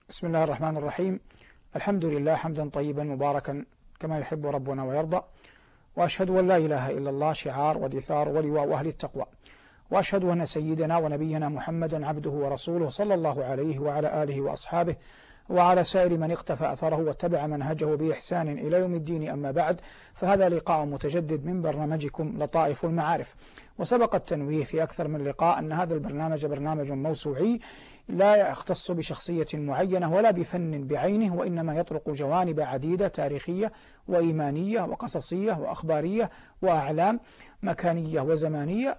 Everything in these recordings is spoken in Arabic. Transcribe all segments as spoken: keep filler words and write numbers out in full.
بسم الله الرحمن الرحيم. الحمد لله حمدا طيبا مباركا كما يحب ربنا ويرضى، وأشهد أن لا إله إلا الله شعار ودثار ولواء أهل التقوى، وأشهد أن سيدنا ونبينا محمدا عبده ورسوله صلى الله عليه وعلى آله وأصحابه وعلى سائر من اقتفى أثره واتبع منهجه بإحسان إلى يوم الدين. أما بعد، فهذا لقاء متجدد من برنامجكم لطائف المعارف. وسبق التنويه في أكثر من لقاء أن هذا البرنامج برنامج موسوعي لا يختص بشخصية معينة ولا بفن بعينه، وإنما يطرق جوانب عديدة تاريخية وإيمانية وقصصية وأخبارية وأعلام مكانية وزمانية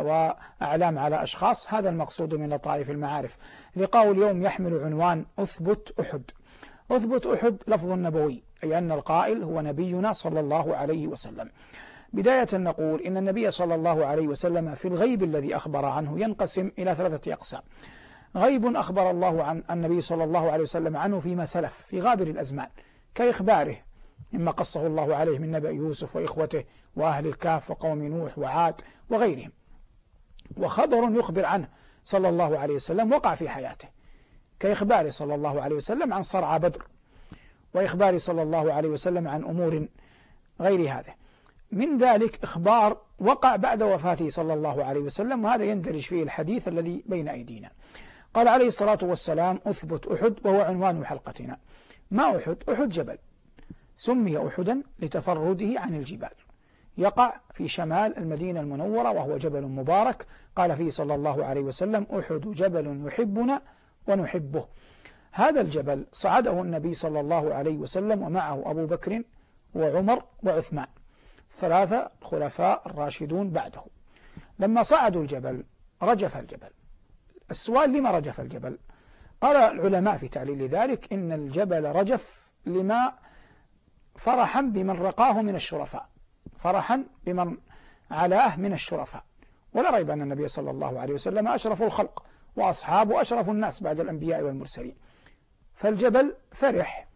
وأعلام على أشخاص. هذا المقصود من لطائف المعارف. لقاء اليوم يحمل عنوان أثبت أحد. أثبت أحد لفظ نبوي، أي أن القائل هو نبينا صلى الله عليه وسلم. بداية نقول إن النبي صلى الله عليه وسلم في الغيب الذي أخبر عنه ينقسم إلى ثلاثة أقسام. غيب أخبر الله عن النبي صلى الله عليه وسلم عنه فيما سلف في غابر الأزمان، كإخباره مما قصه الله عليه من نبأ يوسف وإخوته وأهل الكهف وقوم نوح وعاد وغيرهم. وخبر يخبر عنه صلى الله عليه وسلم وقع في حياته، كإخباره صلى الله عليه وسلم عن صرع بدر، وإخباره صلى الله عليه وسلم عن أمور غير هذا. من ذلك إخبار وقع بعد وفاته صلى الله عليه وسلم، وهذا يندرج فيه الحديث الذي بين أيدينا. قال عليه الصلاة والسلام: أثبت أحد، وهو عنوان حلقتنا. ما أحد؟ أحد جبل سمي أحدا لتفرده عن الجبال، يقع في شمال المدينة المنورة، وهو جبل مبارك. قال فيه صلى الله عليه وسلم: أحد جبل يحبنا ونحبه. هذا الجبل صعده النبي صلى الله عليه وسلم ومعه أبو بكر وعمر وعثمان، ثلاثة خلفاء الراشدون بعده. لما صعدوا الجبل رجف الجبل. السؤال: لما رجف الجبل؟ قال العلماء في تعليل ذلك إن الجبل رجف لما فرحا بمن رقاه من الشرفاء، فرحا بمن علاه من الشرفاء. ولا ريب أن النبي صلى الله عليه وسلم أشرف الخلق، وأصحابه أشرف الناس بعد الأنبياء والمرسلين. فالجبل فرح،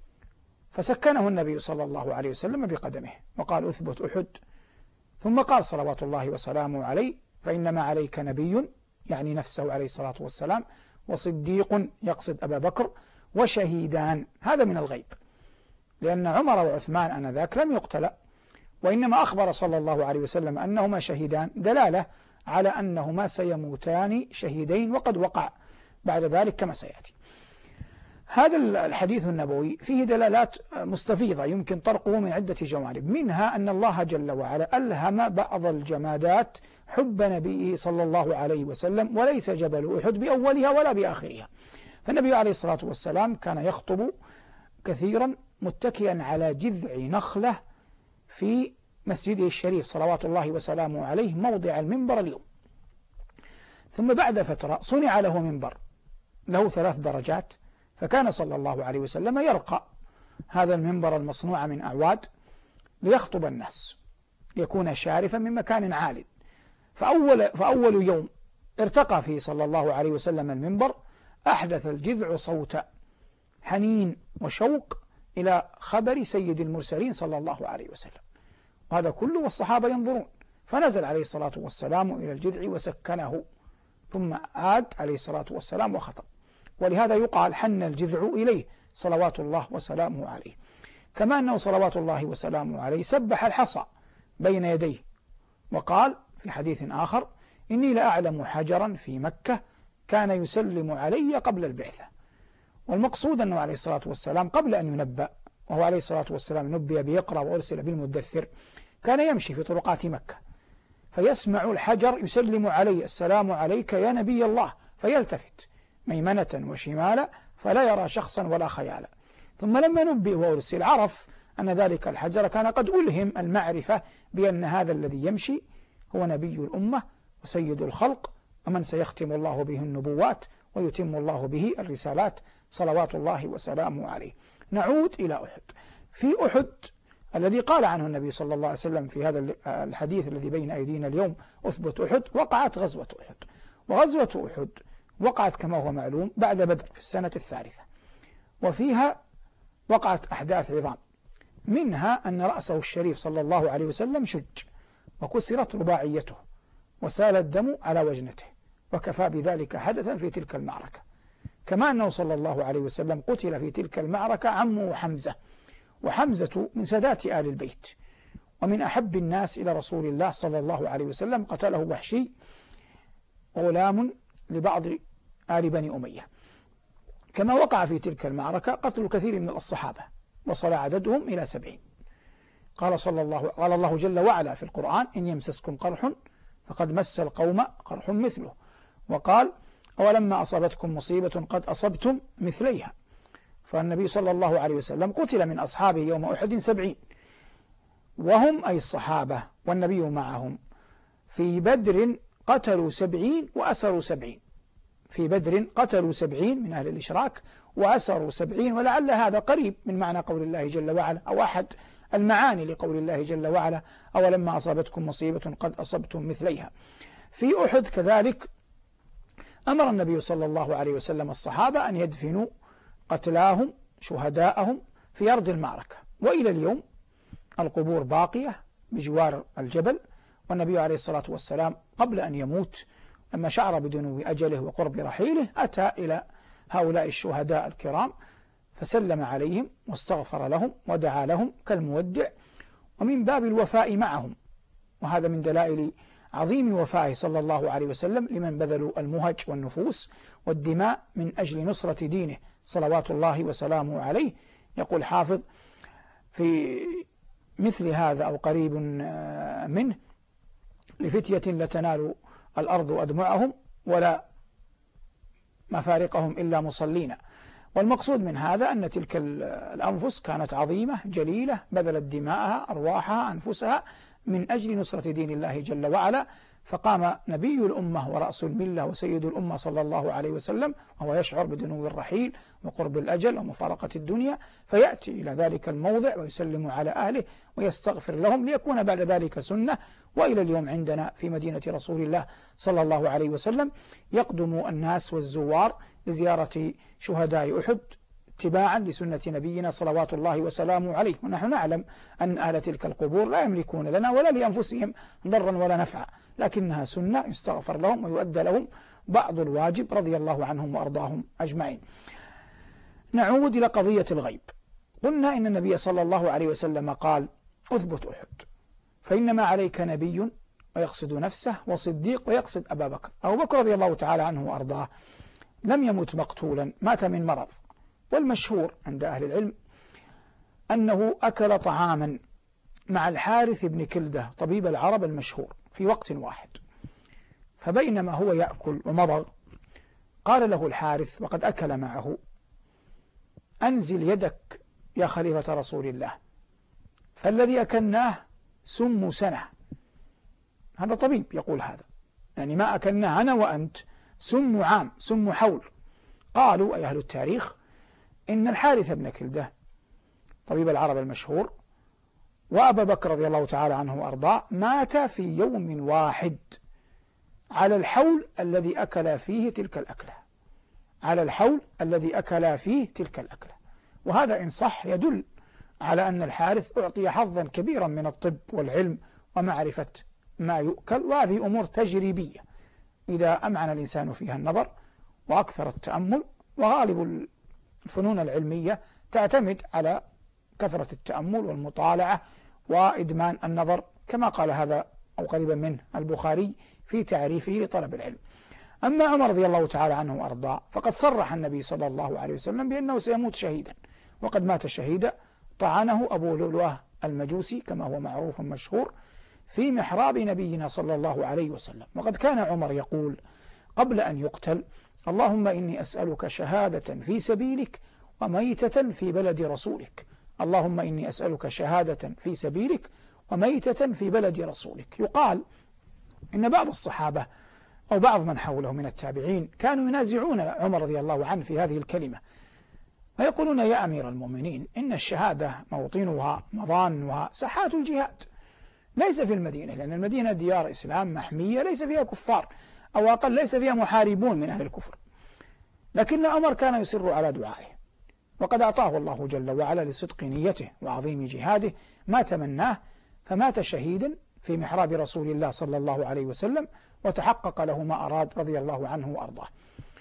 فسكنه النبي صلى الله عليه وسلم بقدمه وقال: أثبت أحد. ثم قال صلوات الله وسلامه عليه: فإنما عليك نبي، يعني نفسه عليه الصلاة والسلام، وصديق، يقصد أبا بكر، وشهيدان. هذا من الغيب، لأن عمر وعثمان آنذاك لم يقتلا، وإنما أخبر صلى الله عليه وسلم أنهما شهيدان، دلالة على أنهما سيموتان شهيدين، وقد وقع بعد ذلك كما سيأتي. هذا الحديث النبوي فيه دلالات مستفيضة يمكن طرقه من عدة جوانب، منها أن الله جل وعلا ألهم بعض الجمادات حب نبيه صلى الله عليه وسلم، وليس جبل أحد بأولها ولا بآخرها. فالنبي عليه الصلاة والسلام كان يخطب كثيرا متكئا على جذع نخلة في مسجده الشريف صلوات الله وسلامه عليه، موضع المنبر اليوم. ثم بعد فترة صنع له منبر له ثلاث درجات، فكان صلى الله عليه وسلم يرقى هذا المنبر المصنوع من أعواد ليخطب الناس، يكون شارفا من مكان عال. فأول, فأول يوم ارتقى فيه صلى الله عليه وسلم المنبر، أحدث الجذع صوت حنين وشوق إلى خبر سيد المرسلين صلى الله عليه وسلم، وهذا كله والصحابة ينظرون. فنزل عليه الصلاة والسلام إلى الجذع وسكنه، ثم عاد عليه الصلاة والسلام وخطب. ولهذا يقال: حن الجذع إليه صلوات الله وسلامه عليه. كما أنه صلوات الله وسلامه عليه سبح الحصى بين يديه، وقال في حديث آخر: إني لأعلم حجرا في مكة كان يسلم علي قبل البعثة. والمقصود أنه عليه الصلاة والسلام قبل أن ينبأ، وهو عليه الصلاة والسلام نبي بيقرأ وأرسل بالمدثر، كان يمشي في طرقات مكة فيسمع الحجر يسلم عليه: السلام عليك يا نبي الله، فيلتفت ميمنة وشمالا فلا يرى شخصا ولا خيالا. ثم لما نبئ وأرسل عرف أن ذلك الحجر كان قد ألهم المعرفة بأن هذا الذي يمشي هو نبي الأمة وسيد الخلق، ومن سيختم الله به النبوات ويتم الله به الرسالات صلوات الله وسلامه عليه. نعود إلى أحد. في أحد الذي قال عنه النبي صلى الله عليه وسلم في هذا الحديث الذي بين أيدينا اليوم: أثبت أحد، وقعت غزوة أحد. وغزوة أحد وقعت كما هو معلوم بعد بدر في السنة الثالثة، وفيها وقعت أحداث عظام، منها أن رأسه الشريف صلى الله عليه وسلم شج، وكسرت رباعيته، وسال الدم على وجنته، وكفى بذلك حدثا في تلك المعركة. كما أنه صلى الله عليه وسلم قتل في تلك المعركة عمه حمزة، وحمزة من سادات آل البيت ومن أحب الناس إلى رسول الله صلى الله عليه وسلم. قتله وحشي غلام لبعض آل بني أمية. كما وقع في تلك المعركة قتل كثير من الصحابة وصل عددهم إلى سبعين. قال صلى الله قال الله جل وعلا في القرآن: إن يمسسكم قرح فقد مس القوم قرح مثله. وقال: أولما أصابتكم مصيبة قد أصبتم مثليها. فالنبي صلى الله عليه وسلم قتل من أصحابه يوم أحد سبعين، وهم أي الصحابة والنبي معهم. في بدر قتلوا سبعين وأسروا سبعين. في بدر قتلوا سبعين من أهل الإشراك وأسروا سبعين، ولعل هذا قريب من معنى قول الله جل وعلا، أو أحد المعاني لقول الله جل وعلا: أولما أصابتكم مصيبة قد أصبتم مثليها. في أحد كذلك أمر النبي صلى الله عليه وسلم الصحابة أن يدفنوا قتلاهم شهداءهم في أرض المعركة، وإلى اليوم القبور باقية بجوار الجبل. والنبي عليه الصلاة والسلام قبل أن يموت لما شعر بدنو أجله وقرب رحيله أتى إلى هؤلاء الشهداء الكرام فسلم عليهم واستغفر لهم ودعا لهم كالمودع، ومن باب الوفاء معهم. وهذا من دلائل عظيم وفائه صلى الله عليه وسلم لمن بذلوا المهج والنفوس والدماء من أجل نصرة دينه صلوات الله وسلامه عليه. يقول حافظ في مثل هذا أو قريب منه: لفتية لتنال الأرض أدمعهم ولا مفارقهم إلا مصلين. والمقصود من هذا أن تلك الأنفس كانت عظيمة جليلة، بذلت دماءها أرواحها أنفسها من أجل نصرة دين الله جل وعلا. فقام نبي الأمة ورأس الملة وسيد الأمة صلى الله عليه وسلم وهو يشعر بدنو الرحيل وقرب الأجل ومفارقة الدنيا، فيأتي إلى ذلك الموضع ويسلم على أهله ويستغفر لهم ليكون بعد ذلك سنة. وإلى اليوم عندنا في مدينة رسول الله صلى الله عليه وسلم يقدم الناس والزوار لزيارة شهداء أحد اتباعا لسنة نبينا صلوات الله وسلامه عليه. ونحن نعلم أن أهل تلك القبور لا يملكون لنا ولا لأنفسهم ضرا ولا نفعا، لكنها سنة يستغفر لهم ويؤدى لهم بعض الواجب رضي الله عنهم وأرضاهم أجمعين. نعود إلى قضية الغيب. قلنا إن النبي صلى الله عليه وسلم قال: أثبت أحد فإنما عليك نبي، ويقصد نفسه، وصديق، ويقصد أبا بكر. أبو بكر رضي الله تعالى عنه وأرضاه لم يمت مقتولا، مات من مرض. والمشهور عند أهل العلم أنه أكل طعاما مع الحارث بن كلدة طبيب العرب المشهور في وقت واحد، فبينما هو يأكل ومضغ قال له الحارث وقد أكل معه: أنزل يدك يا خليفة رسول الله، فالذي أكلناه سم سنة. هذا طبيب يقول هذا، يعني ما أكلناه أنا وأنت سم عام، سم حول. قالوا أي أهل التاريخ إن الحارث بن كلدة طبيب العرب المشهور وأبا بكر رضي الله تعالى عنه وأرضاه مات في يوم واحد على الحول الذي أكل فيه تلك الأكلة، على الحول الذي أكل فيه تلك الأكلة. وهذا إن صح يدل على أن الحارث أعطي حظا كبيرا من الطب والعلم ومعرفة ما يؤكل، وهذه أمور تجريبية إذا أمعن الإنسان فيها النظر وأكثر التأمل. وغالب الفنون العلمية تعتمد على كثرة التأمل والمطالعة وإدمان النظر، كما قال هذا أو قريبا منه البخاري في تعريفه لطلب العلم. أما عمر رضي الله تعالى عنه وأرضاه فقد صرح النبي صلى الله عليه وسلم بأنه سيموت شهيدا، وقد مات شهيدا. طعنه أبو لؤلؤة المجوسي كما هو معروف مشهور في محراب نبينا صلى الله عليه وسلم. وقد كان عمر يقول قبل أن يقتل: اللهم إني أسألك شهادة في سبيلك وميتة في بلد رسولك، اللهم إني أسألك شهادة في سبيلك وميتة في بلد رسولك. يقال إن بعض الصحابة أو بعض من حوله من التابعين كانوا ينازعون عمر رضي الله عنه في هذه الكلمة، ويقولون: يا أمير المؤمنين، إن الشهادة موطنها مظانها ساحات الجهاد، ليس في المدينة، لأن المدينة ديار إسلام محمية ليس فيها كفار، أو أقل ليس فيها محاربون من أهل الكفر. لكن عمر كان يصر على دعائه، وقد أعطاه الله جل وعلا لصدق نيته وعظيم جهاده ما تمناه، فمات شهيدا في محراب رسول الله صلى الله عليه وسلم، وتحقق له ما أراد رضي الله عنه وأرضاه.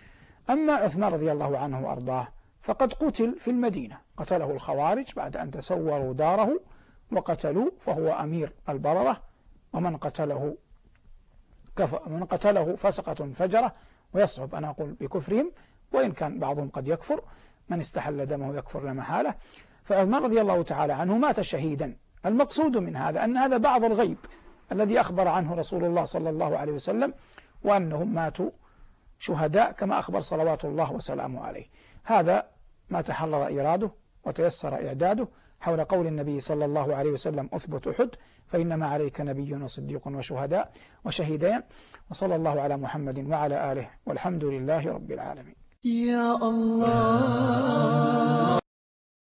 أما عثمان رضي الله عنه وأرضاه فقد قتل في المدينة، قتله الخوارج بعد أن تسوروا داره وقتلوه، فهو أمير البررة، ومن قتله كف من قتله فسقة فجرة، ويصعب أن أقول بكفرهم، وإن كان بعضهم قد يكفر، من استحل دمه يكفر لا محالة. فعثمان رضي الله تعالى عنه مات شهيدا. المقصود من هذا أن هذا بعض الغيب الذي أخبر عنه رسول الله صلى الله عليه وسلم، وأنهم ماتوا شهداء كما أخبر صلوات الله وسلامه عليه. هذا ما تحرر إيراده وتيسر إعداده حول قول النبي صلى الله عليه وسلم: أثبت أحد فإنما عليك نبي وصديق وشهداء وشهيدان. وصلى الله على محمد وعلى آله، والحمد لله رب العالمين. يا الله.